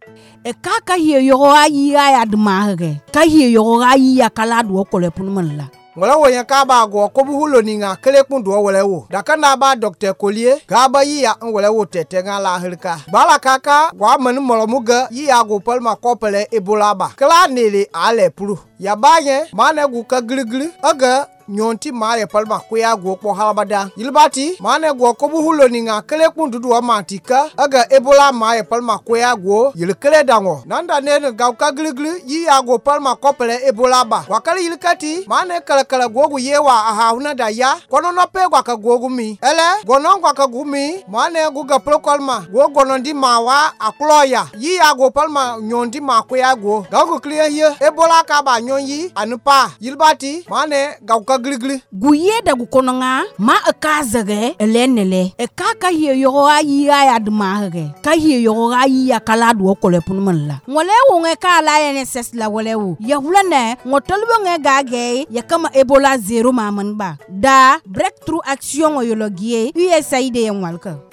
e kaka hiyo yogo ayi ya dmahage ka hiyo yogo ayi ya kala do ko le punmalla wala wonya ka ba go ko bu hulo ni nga kele kun do wala wo da kana ba Dr. Collier ga ba yi ya wala wo tete nga la hirka bala kaka wa man molomuga yi ya go palma ko pele ebola ba kala nele ale puru ya baye mane gu ka gligli aga nyonti mare palma kuya go po halabada yilbati mane go ko bu hulo ni nga kele kun dudu wa matika aga ebola mare palma kuya go yil kele dango nanda ne ga ka gligli yi ya go palma ko pele ebola ba wakali yilkati mane kala gogu yewa aha huna da ya kono no pe gwa ka gogu mi ele gono gwa ka gumi mane gu ga prokolma go gono di mawa akloya yi ya go palma nyondi ma kuya go ga go clear here ebola ka ba nyonyi anupa yilbati mane ga ka gligli guye da gu kononga ma akazage elenele e kaka hiyo yogo ayi ya dmahage ka hiyo yogo ayi ya kala do ko le punmalla ngole wo nge kala ene ses la wole wo ya hulane ngotolbo nge gage ya kama ebola 0 maman ba da breakthrough action oyologie USAID en walka